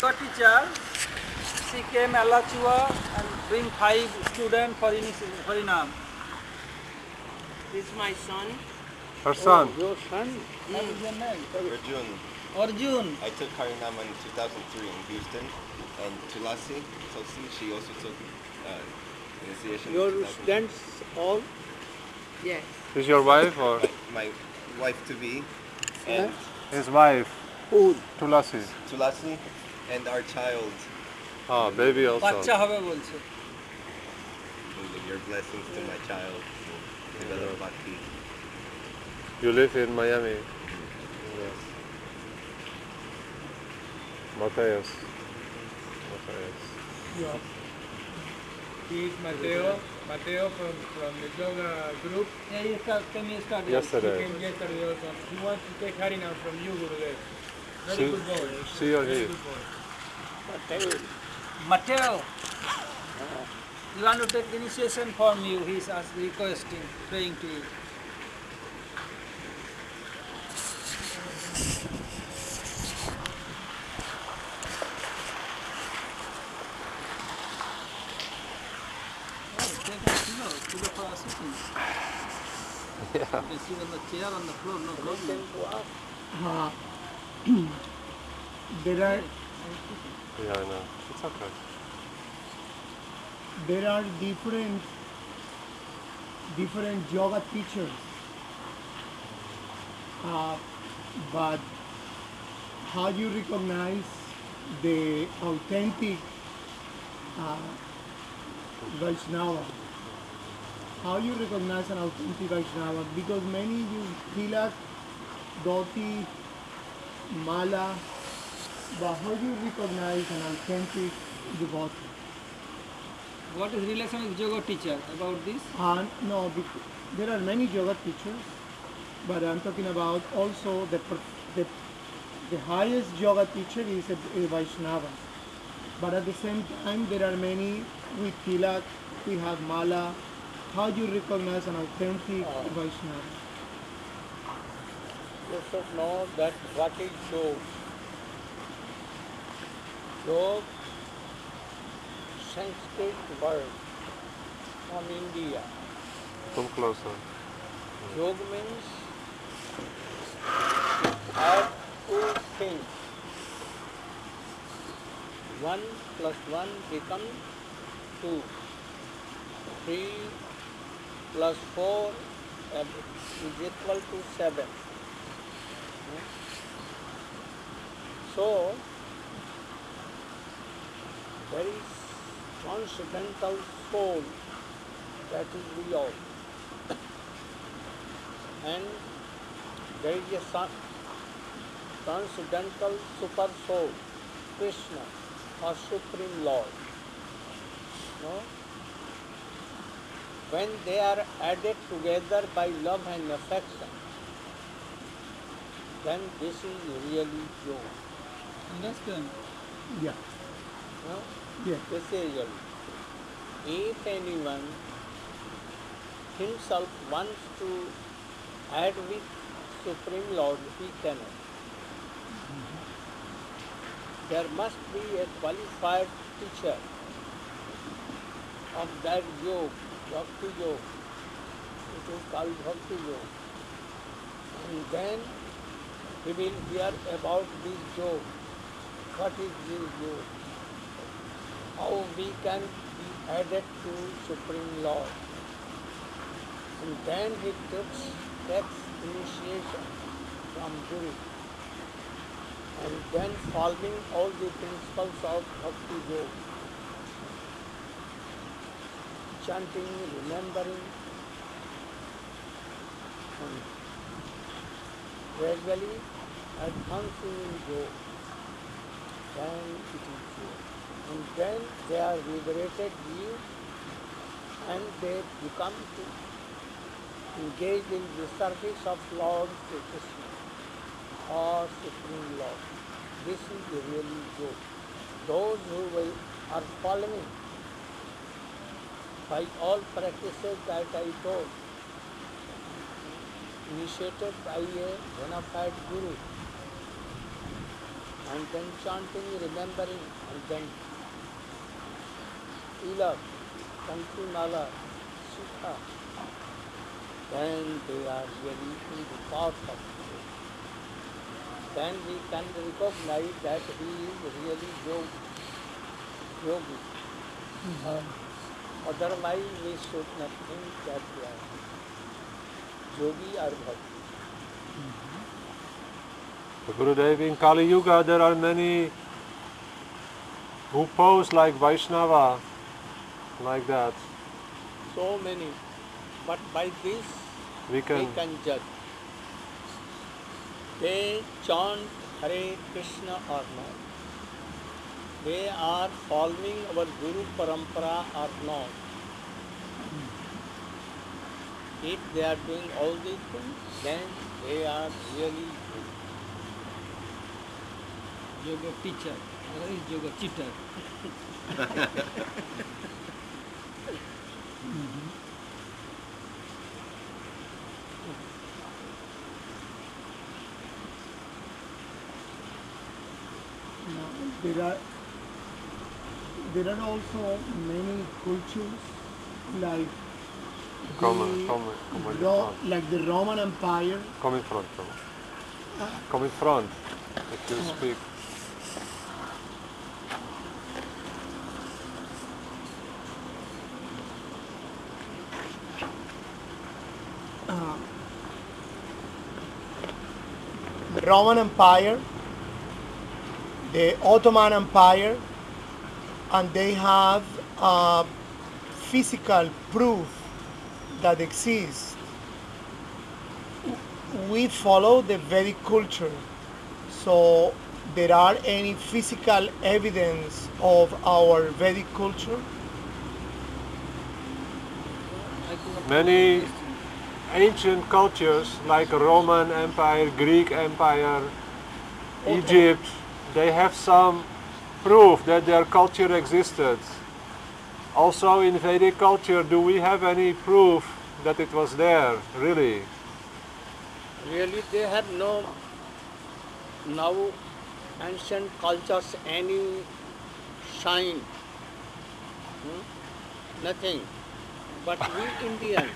Your teacher, she came Alachua and bring 5 students for Harinam. This is my son. Her son. Your son? What is your name? Arjun. Arjun. I took Harinam in 2003 in Houston, and Tulasi, she also took initiation. Your in 2000. students all? Yes. Is your wife or My wife to be, and his wife? Who? Tulasi. Tulasi, and our child. Ah, baby also. বাচ্চা হবে বলছে Your blessings to my child. Develop Bhakti. You live in Miami. Yes. Matthias. Yeah. He is Mateo from the yoga group. Yeah, you came yesterday. He Yesterday. came yesterday also. He wants to take Harinam from you, Gurudev. Very She, good boy. she or he? Very good boy. Mateo, you want to take initiation from you? He's requesting, praying to you. For us sitting. Yeah. You can sit on the chair on the floor, no problem. There are Yeah, I know. It's okay. there are different yoga teachers, but how you recognize the authentic Vaishnava? How you recognize an authentic Vaishnava? Because many use tilak, dhoti, mala, but how do you recognize an authentic devotee? What is relation with yoga teacher about this? No, there are many yoga teachers, but I'm talking about also the highest yoga teacher is a Vaishnava. But at the same time, there are many with tilak, we have mala. How do you recognize an authentic Vaishnava? You should know that what is yoga. Yoga, Sanskrit word from India. Come closer. Yoga means add two things. 1 plus 1 becomes 2. 3 plus 4 is equal to 7. So, there is transcendental soul, that is real. And there is a transcendental super soul, Krishna, or Supreme Lord. No? When they are added together by love and affection, then this is really yoga. Understand? Yeah. No? Yeah. This is yoga. If anyone himself wants to add with Supreme Lord, he cannot. There must be a qualified teacher of that yoga, Bhakti yoga. It is called Bhakti yoga. And then we will hear about this yoga. What is this yoga? How we can be added to Supreme Lord. And then he takes initiation from Guru. And then following all the principles of Bhakti yoga. Chanting, remembering, and gradually advancing in yoga. Then it is yoga. And then they are liberated beings and they become to engage in the service of Lord Sri Krishna or Supreme Lord. This is the really yoga. Those who are following by all practices that I told, initiated by a bona fide guru, and then chanting, remembering, and then Ila, Kanti Mala, Sita, then they are really in the path of Krishna. Then we can recognize that he is really yogi. Otherwise we should not think that they are yogi or bhakti. Gurudev, in Kali Yuga there are many who pose like Vaishnava, like that. So many. But by this We we can, can judge. They chant Hare Krishna or not. They are following our Guru Parampara or not. If they are doing all these things, then they are really good. Yoga teacher. Or is yoga cheater? Now, there are also many cultures like like the Roman Empire. come in front, come in front, if you speak. The Roman Empire, the Ottoman Empire, and they have physical proof that exists. We follow the Vedic culture, so there are any physical evidence of our Vedic culture? Many ancient cultures like Roman Empire, Greek Empire, Egypt, they have some proof that their culture existed. Also in Vedic culture, do we have any proof that it was there, really? Really, they have no now ancient cultures any shine. Nothing. But we Indians,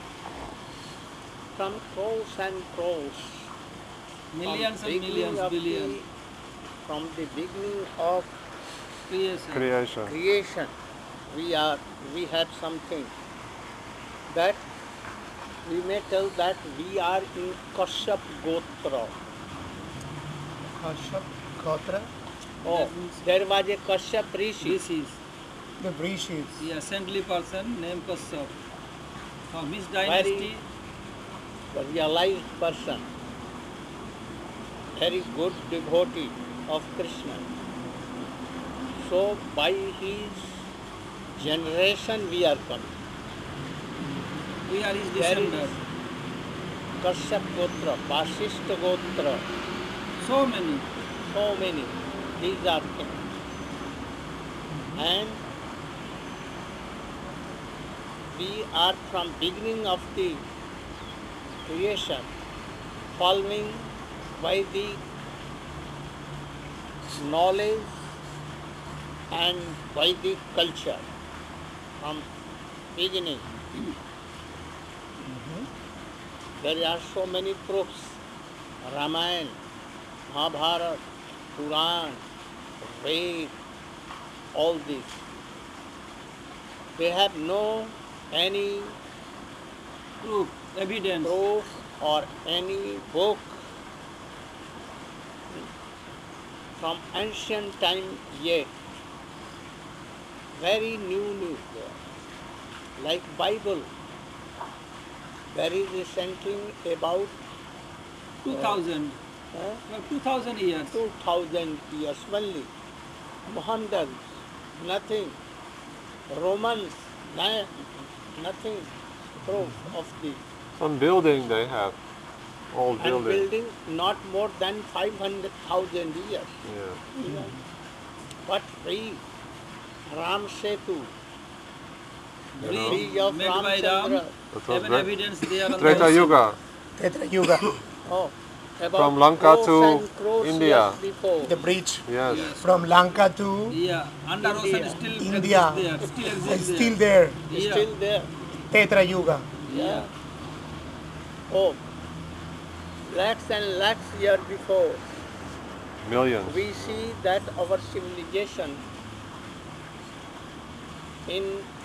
from crores and crores, Millions from and millions, beginning of billions. from the beginning of Creation. creation, we have something that we may tell that we are in Kashyap Gotra. Kashyap, Gotra, Oh, there was a Kashyap Rishi. This is the Rishis. the saintly person named Kashyap. From his Very dynasty, realized person, very good devotee of Krishna. So by his generation we are coming. we are his There is descendants. Kashyap Gotra, Vasishtha Gotra, So many. so many. These are things. And we are from beginning of the creation following by the knowledge and by the culture from beginning. There are so many proofs. Ramayana, Mahabharata, Puran, Ved, all these. They have no any Proof, evidence. proof or any book from ancient time yet. Very new. Like Bible. Very recently about 2000. 2000 years. 2000 years only. Mohammedans, nothing. Romans, nothing proof of the Some building they have, old and building. building not more than 500,000 years. Yeah. But we, Ram Setu, the Bridge bridge of made by Ram. Ramchandra, That was Have an great. evidence there on Treta the Yuga. Tetra Yuga. oh, about From Lanka crores to and crores India. years before. The bridge Yes. from Lanka to Yeah, under ocean India. still India. exists there, still is exists still there. there. It's Yeah. still there. Tetra Yuga. Yeah. Oh, lakhs and lakhs years before, Millions. we see that our civilization in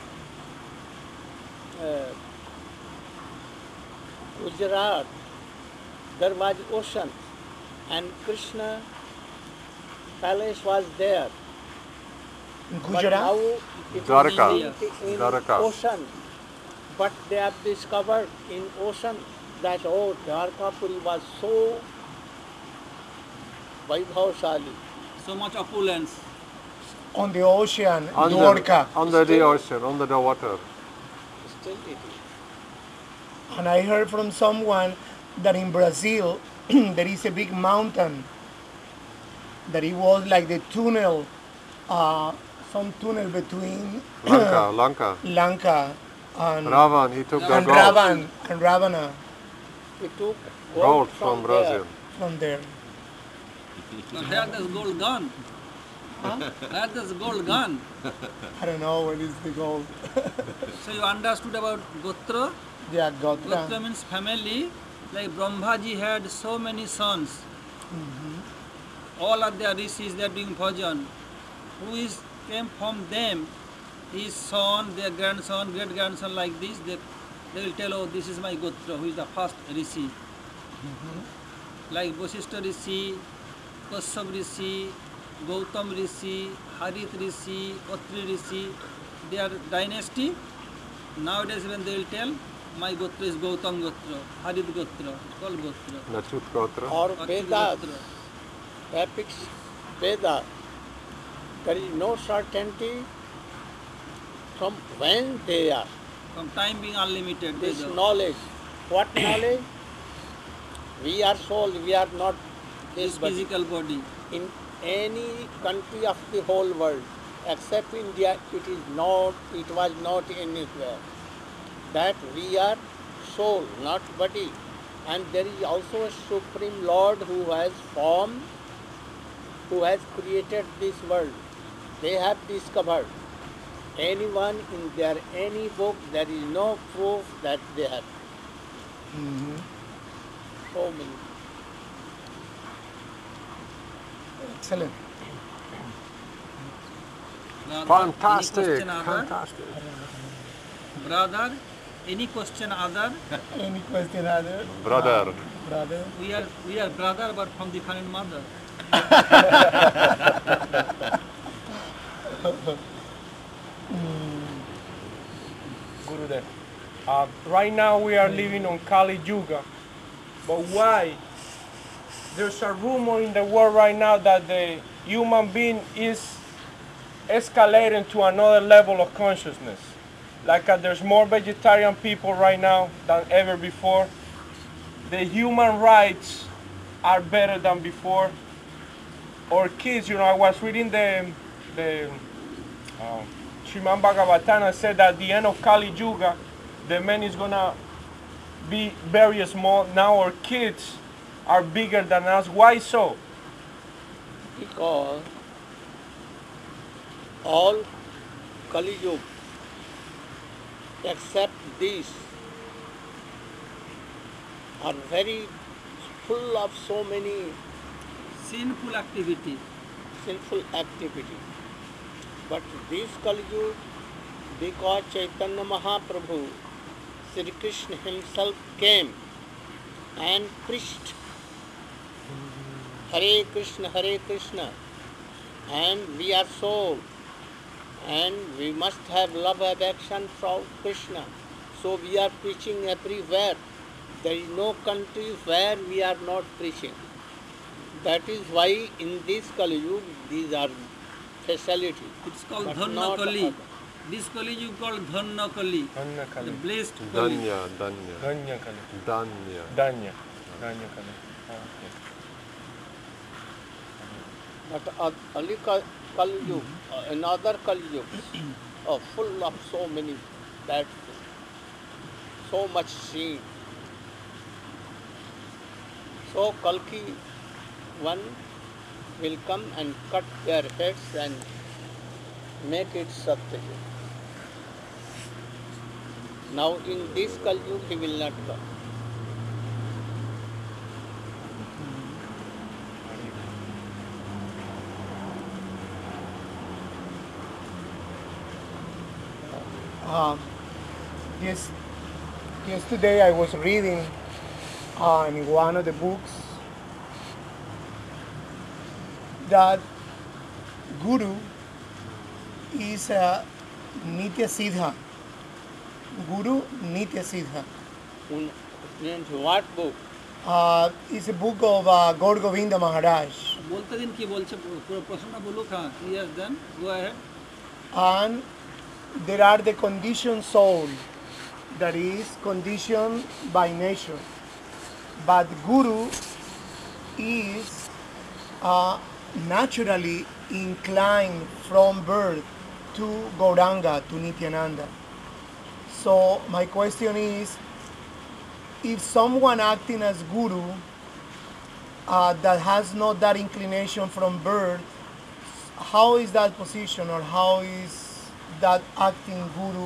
Gujarat, there was ocean, and Krishna palace was there. In But Gujarat. now it is Dwarka. in Dwarka. ocean. But they have discovered in ocean that Dwarkapuri was so Vaibhavshali. So much opulence. On the ocean, Under, Dwarka. under the ocean, under the water. Still it is. And I heard from someone that in Brazil there is a big mountain that it was like the tunnel, some tunnel between Lanka. Lanka and Ravan, he took the and gold. Ravan and Ravana We took Gold from there. Brazil. from there. But where does gold gone? Where does gold gone? I don't know what is the gold. So you understood about Gotra? Yeah, Gotra Gotra. means family. Like Brahmaji had so many sons. All are their rishis, they are doing bhajan. Who is came from them? His son, their grandson, great grandson, like this. They will tell, oh, this is my Gotra, who is the first rishi. Like Vasishtha Rishi, Kashyap Rishi, Gautam Rishi, Harith Rishi, Atri Rishi. They are dynasty. Nowadays when they will tell, my Gotra is Gautam Gotra, Harith Gotra, called Gotra. Nachut Gotra. Or Atri Vedas, Gotra. epics, Veda, there is no certainty from when they are. From time being unlimited. This Veda. knowledge, what knowledge? We are soul, we are not This this body. physical body. In any country of the whole world, except India, it was not anywhere. That we are soul, not body. And there is also a Supreme Lord who has formed, who has created this world. They have discovered. Anyone in their any book, there is no proof that they have. So many. Excellent. Brother, Fantastic. Any question other? Fantastic. Brother, any question other? Any question other? Brother. Brother. We are brother, but from different mother. Gurudev. Right now we are living on Kali Yuga, but why? There's a rumor in the world right now that the human being is escalating to another level of consciousness. Like there's more vegetarian people right now than ever before. The human rights are better than before. Or kids, I was reading the Srimad Bhagavatam said that at the end of Kali Yuga, the man is gonna be very small. Now our kids are bigger than us. Why so? Because all Kali Yuga except these are very full of so many Sinful activity. sinful activity. But this Kali Yuga, because Chaitanya Mahaprabhu, Sri Krishna himself came and preached Hare Krishna, and we are soul, and we must have love affection from Krishna. So we are preaching everywhere. There is no country where we are not preaching. That is why in this Kali Yuga, these are facilities. It's called But Dhanna not Kali. other. This Kali you call Dhanna Kali. Danya The Kali. blessed Kali. Danya. Danya Kali. Danya. Danya. Danya Kali. Okay. But Ali Kali Yuga, another Kali Yuga, are full of so many bad things, so much sin, So Kalki one will come and cut their heads and make it Satyayug. Now in this Kalyug he will not come. Yes, yesterday I was reading in one of the books that Guru is a Nitya Siddha. Guru Nitya Siddha. In what book? It's a book of Gaur Govinda Maharaj. বলতে দিন কি বলছে পুরো প্রশ্নটা বলুক হ্যাঁ yes then go ahead And there are the conditioned soul that is conditioned by nature. But Guru is naturally inclined from birth to Gauranga, to Nityananda. So my question is, if someone acting as Guru that has not that inclination from birth, how is that position, or how is that acting Guru,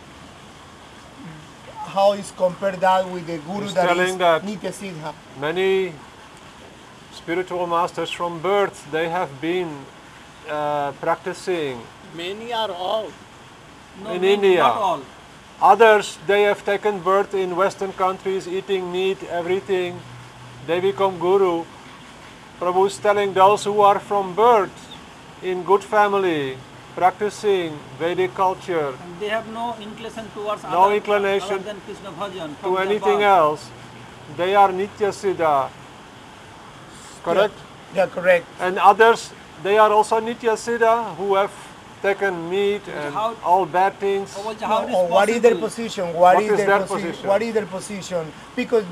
how is compared that with the Guru He's that telling is that Nitya Siddha? many spiritual masters from birth, they have been practicing. Many are all. In India. not all Others, they have taken birth in Western countries, eating meat, everything. They become Guru. Prabhu is telling those who are from birth in good family, practicing Vedic culture, and they have no inclination towards No other, inclination other than Krishna bhajan to from their anything birth. else, they are Nitya Siddha. Correct? Yeah, correct. And others, they are also Nitya Siddha who have taken meat and how- all bad things. ও বলছে how it is What is their possible? position? What is their position? What is their position? Because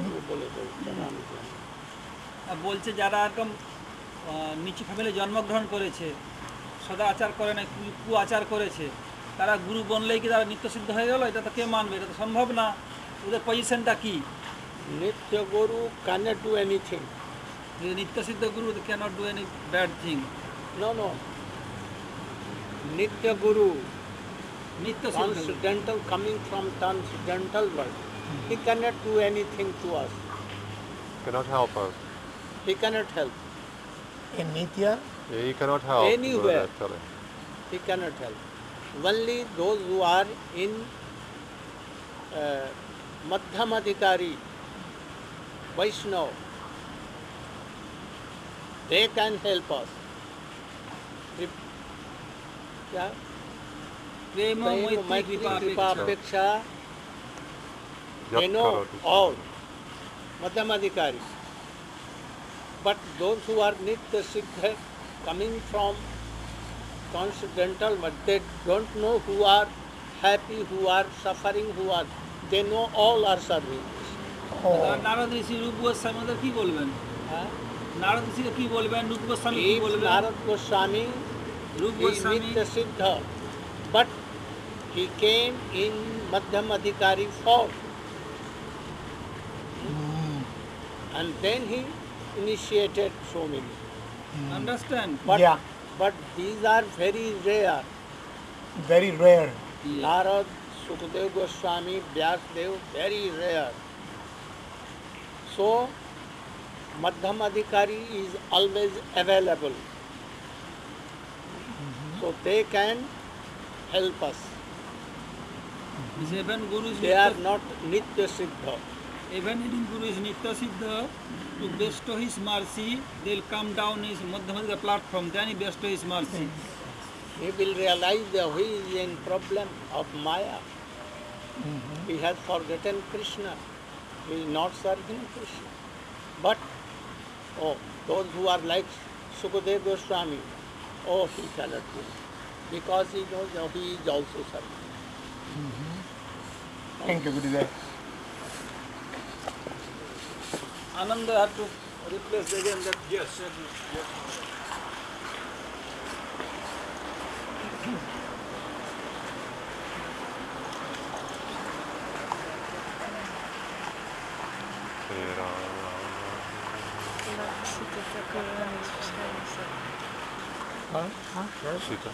বলছে যারা এরকম নিচু family জন্মগ্রহণ করেছে সদা আচার করে না কু আচার করেছে তারা গুরু বনলেই কি তারা নিত্যসিদ্ধ হয়ে গেল এটা তো কে মানবে এটা তো সম্ভব না ওদের পজিশনটা কি Nitya Guru cannot do anything. যে Nityasiddha guru cannot do any bad thing No. Nitya Guru, Nityasiddha transcendental, coming from transcendental world. He cannot do anything to us. Cannot help us. He cannot help. in Nitya, Yeah, he cannot help. Anywhere. Guru, telling. He cannot help. Only those who are in Madhyamadhikari, Vaishnava, they can help us. Yeah? Prem Prema, maitri Maitri, কৃপা Kripa, অপেক্ষা Apeksha, Yat they know karoti. all. Madhyamadhikari. But those who are Nitya Siddha, coming from transcendental, but they don't know who are happy, who are suffering, who are. They know all are serving. Narad rishi Rup Goswami ওদের কি বলবেন Huh? Narad ঋষিকে কি বলবেন রূপ গোস্বামী কি If বলবেন Narad Goswami Rup is Goswami Nitya Siddha, but he came in Madhyamadhikari form. And then he initiated so many. Understand But, Yeah. but these are very rare. very rare. Narad, Sukadev Goswami, Vyasdev, very rare. So, Madhyamadhikari is always available. So they can help us. even guru is They are not Nitya Siddha. even in guru is nitya siddha to bestow his mercy they'll come down his madhyamadika platform then he bestow his mercy He will realize that he is in problem of Maya. He has forgotten Krishna. He is not serving Krishna. But, those who are like Sukadev Goswami, he cannot do it. Because he knows that he is also serving. Thank you, Gurudev. ananda had to replace again that yes Shri Ram. Zitten.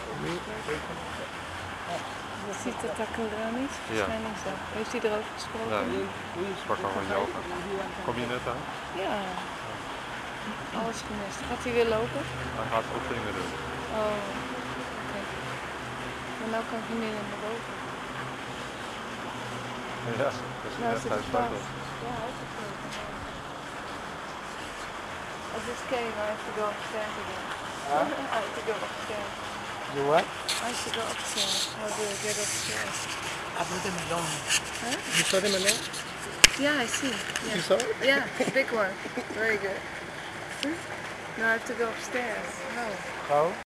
Ziet dat Takurani? Waarschijnlijk zo. Heeft hij erover gesproken? Nee, sprak al van yoga. Kom je net aan? Ja. Alles gemist. Gaat hij weer lopen? Hij gaat oefeningen doen. Oh, oké. Maar nou kan ik niet meer naar boven. Ja, dat is Nou net zit hij het staat vast. Ja, hij is gesloten. I just came, I have to go upstairs again. I have to go upstairs. You what? I have to go upstairs. How do I get upstairs? You saw the melon? Yeah, I see. You Yeah, saw it? yeah, big one. Very good. Now I have to go upstairs. No. How?